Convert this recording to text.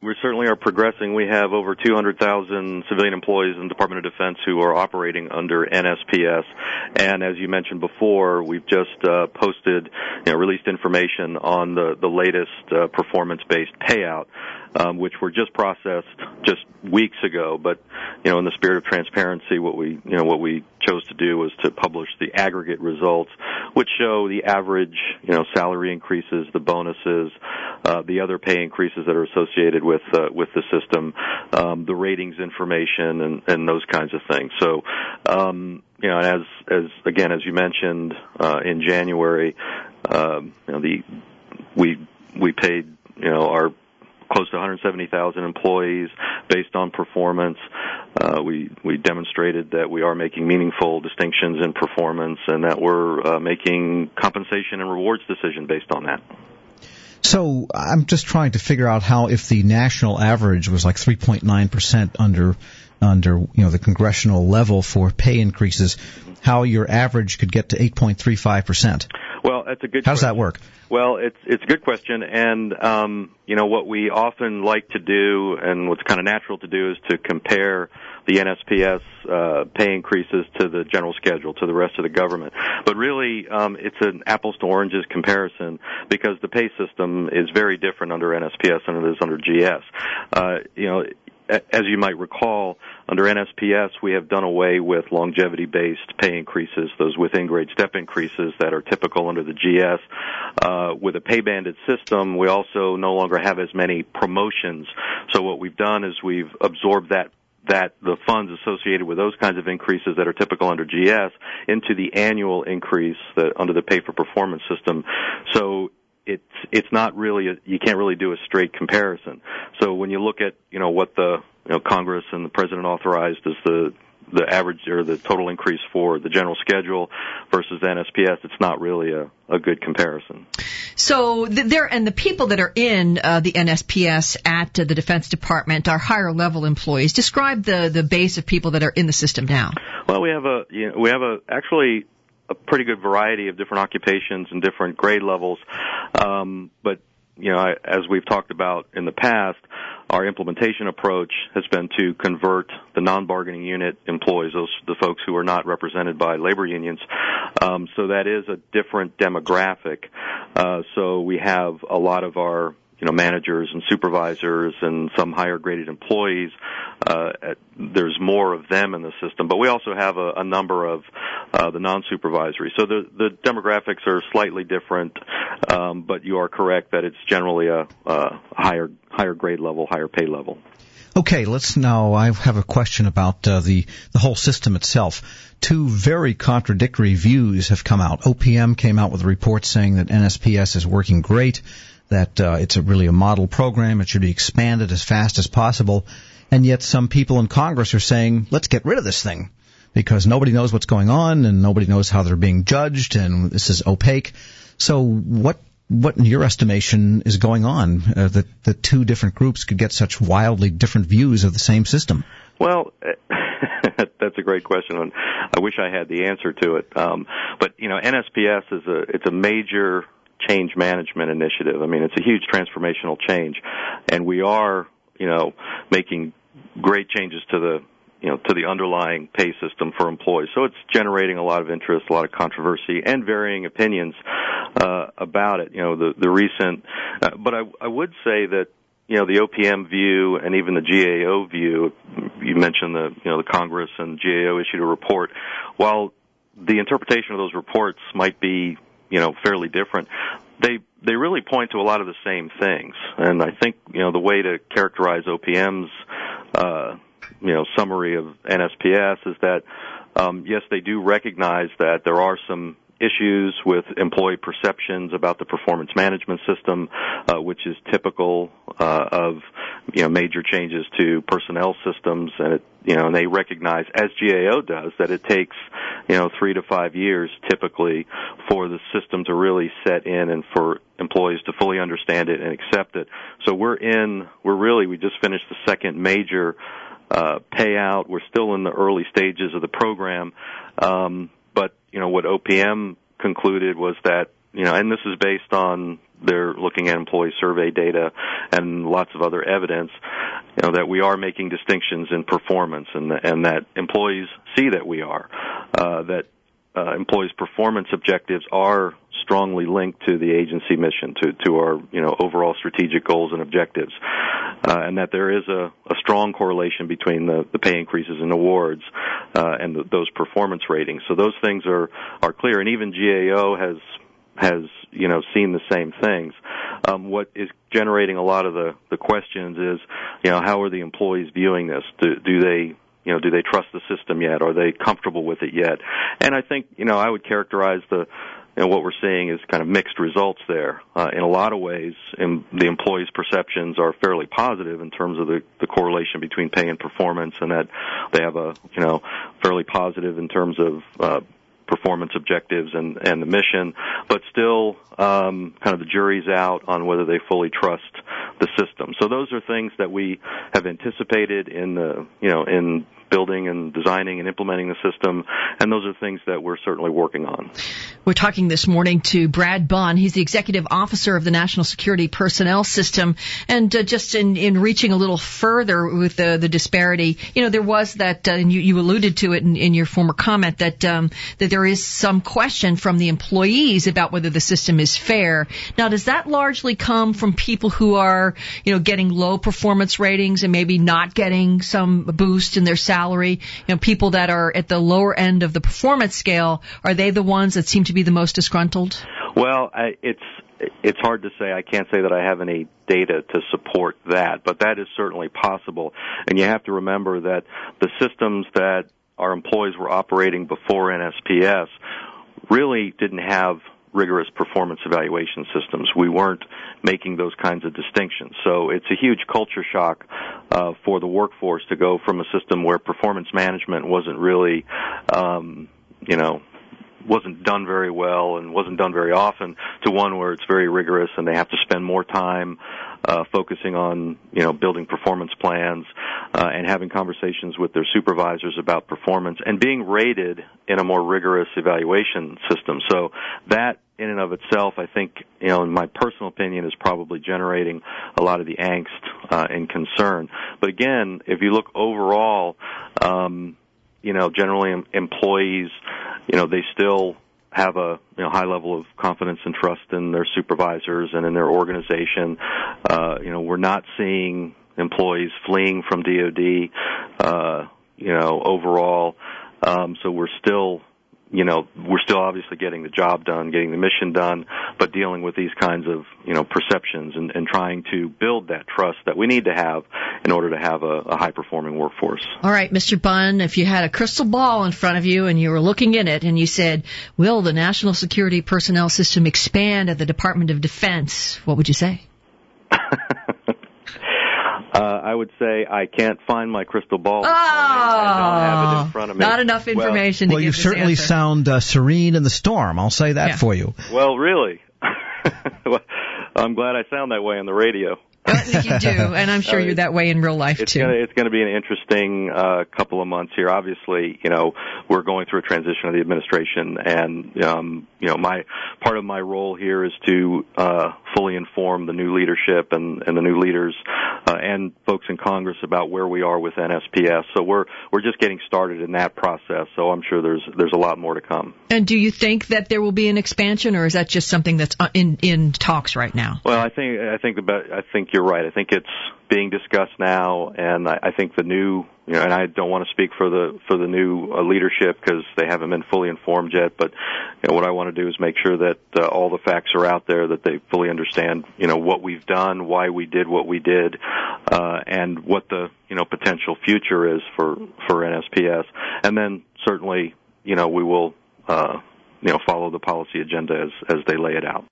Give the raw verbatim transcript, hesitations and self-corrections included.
we certainly are progressing. We have over two hundred thousand civilian employees in the Department of Defense who are operating under N S P S. And as you mentioned before, we've just uh, posted, you know, released information on the, the latest uh, performance-based payout, um, which were just processed just weeks ago. But, you know, in the spirit of transparency, what we, you know, what we chose to do was to publish the aggregate results, which show the average, you know, salary increases, the bonuses, uh, the other pay increases that are associated with uh, with the system, um, the ratings information, and, and those kinds of things. So, um, you know, as as again as you mentioned uh, in January, um, you know, the we we paid you know our close to one hundred seventy thousand employees based on performance. Uh, we we demonstrated that we are making meaningful distinctions in performance, and that we're uh, making compensation and rewards decision based on that. So I'm just trying to figure out how, if the national average was like three point nine percent under under you know the congressional level for pay increases, how your average could get to eight point three five percent. Well, that's a good How does question. that work? Well, it's it's a good question, and um, you know what we often like to do, and what's kind of natural to do, is to compare the N S P S uh, pay increases to the general schedule, to the rest of the government. But really, um, it's an apples to oranges comparison, because the pay system is very different under N S P S than it is under G S. Uh, you know. As you might recall, under N S P S, we have done away with longevity-based pay increases, those within-grade step increases that are typical under the G S. Uh, with a pay-banded system, we also no longer have as many promotions. So what we've done is we've absorbed that that the funds associated with those kinds of increases that are typical under G S into the annual increase that under the pay-for-performance system. So it's it's not really a, you can't really do a straight comparison. So when you look at you know what the you know Congress and the President authorized as the the average or the total increase for the general schedule versus N S P S, it's not really a, a good comparison. So there, and the people that are in uh, the N S P S at uh, the Defense Department are higher level employees. Describe the the base of people that are in the system now. Well, we have a you know, we have a actually. a pretty good variety of different occupations and different grade levels. Um, but, you know, as we've talked about in the past, our implementation approach has been to convert the non-bargaining unit employees, those the folks who are not represented by labor unions. Um, so that is a different demographic. Uh, so we have a lot of our you know, managers and supervisors and some higher graded employees. Uh, there's more of them in the system, but we also have a, a number of uh, the non-supervisory. So the, the demographics are slightly different, um, but you are correct that it's generally a, a higher higher grade level, higher pay level. Okay, let's now, I have a question about uh, the, the whole system itself. Two very contradictory views have come out. O P M came out with a report saying that N S P S is working great, that uh, it's a really a model program, it should be expanded as fast as possible, and yet some people in Congress are saying, let's get rid of this thing, because nobody knows what's going on, and nobody knows how they're being judged, and this is opaque. So what, what in your estimation is going on, uh, that the two different groups could get such wildly different views of the same system? Well, that's a great question, and I wish I had the answer to it. Um, but, you know, N S P S is a, it's a major change management initiative. I mean, it's a huge transformational change, and we are, you know, making great changes to the, you know, to the underlying pay system for employees. So it's generating a lot of interest, a lot of controversy, and varying opinions uh, about it. You know, the the recent, uh, but I, I would say that, you know, the O P M view and even the G A O view. You mentioned the, you know, the Congress and G A O issued a report. While the interpretation of those reports might be, you know, fairly different, they they really point to a lot of the same things. And I think, you know, the way to characterize O P M's, uh, you know, summary of N S P S is that, um, yes, they do recognize that there are some issues with employee perceptions about the performance management system, uh, which is typical uh, of, you know, major changes to personnel systems, and it, you know, and they recognize, as G A O does, that it takes, you know, three to five years typically for the system to really set in and for employees to fully understand it and accept it. So we're in, we're really, we just finished the second major uh, payout. We're still in the early stages of the program. Um, But, you know, what O P M concluded was that, you know, and this is based on they're looking at employee survey data and lots of other evidence, you know, that we are making distinctions in performance, and and that employees see that we are, uh, that uh, employees' performance objectives are strongly linked to the agency mission, to to our, you know, overall strategic goals and objectives, uh, and that there is a, a strong correlation between the, the pay increases and awards uh, and the, those performance ratings. So those things are are clear, and even G A O has. has, you know, seen the same things. Um, what is generating a lot of the, the questions is, you know, how are the employees viewing this? Do, do they, you know, do they trust the system yet? Are they comfortable with it yet? And I think, you know, I would characterize the, you know, what we're seeing is kind of mixed results there. Uh, in a lot of ways, in, the employees' perceptions are fairly positive in terms of the, the correlation between pay and performance, and that they have a, you know, fairly positive in terms of, uh, performance objectives and, and the mission, but still um, kind of the jury's out on whether they fully trust the system. So those are things that we have anticipated in the, you know, in building and designing and implementing the system, and those are things that we're certainly working on. We're talking this morning to Brad Bunn. He's the executive officer of the National Security Personnel System, and uh, just in, in reaching a little further with the, the disparity, you know, there was that, uh, and you, you alluded to it in, in your former comment, that um, that there is some question from the employees about whether the system is fair. Now, does that largely come from people who are, you know, getting low performance ratings and maybe not getting some boost in their salary? Salary, you know, people that are at the lower end of the performance scale, are they the ones that seem to be the most disgruntled? Well, I, it's it's hard to say. I can't say that I have any data to support that, but that is certainly possible. And you have to remember that the systems that our employees were operating before N S P S really didn't have rigorous performance evaluation systems. We weren't making those kinds of distinctions. So it's a huge culture shock uh, for the workforce to go from a system where performance management wasn't really, um, you know, wasn't done very well and wasn't done very often, to one where it's very rigorous and they have to spend more time uh, focusing on, you know, building performance plans uh, and having conversations with their supervisors about performance and being rated in a more rigorous evaluation system. So that in and of itself, I think, you know, in my personal opinion, is probably generating a lot of the angst uh, and concern. But again, if you look overall, um, you know, generally em- employees, you know, they still have a, you know, high level of confidence and trust in their supervisors and in their organization. Uh, you know, we're not seeing employees fleeing from D O D, uh, you know, overall. Um, so we're still, you know, we're still obviously getting the job done, getting the mission done, but dealing with these kinds of, you know, perceptions and, and trying to build that trust that we need to have in order to have a, a high-performing workforce. All right, Mister Bunn, if you had a crystal ball in front of you and you were looking in it and you said, will the National Security Personnel System expand at the Department of Defense, what would you say? Uh, I would say I can't find my crystal ball. Oh, I don't have it in front of me. Not enough information well, to well, give you certainly answer. sound uh, serene in the storm. I'll say that yeah. for you. Well, really? Well, I'm glad I sound that way on the radio. You do, and I'm sure uh, you're that way in real life, it's too. Gonna, it's going to be an interesting uh, couple of months here. Obviously, you know, we're going through a transition of the administration, and, um, you know, my part of my role here is to uh, fully inform the new leadership and, and the new leaders uh, and folks in Congress about where we are with N S P S. So we're we're just getting started in that process, so I'm sure there's there's a lot more to come. And do you think that there will be an expansion, or is that just something that's in in talks right now? Well, I think I think the I think you're right. I think it's being discussed now, and I, I think the new, you know, and I don't want to speak for the for the new uh, leadership because they haven't been fully informed yet. But you know, what I want to do is make sure that uh, all the facts are out there, that they fully understand, you know, what we've done, why we did what we did, uh, and what the, you know, potential future is for for N S P S. And then certainly, you know, we will, uh, you know, follow the policy agenda as as they lay it out.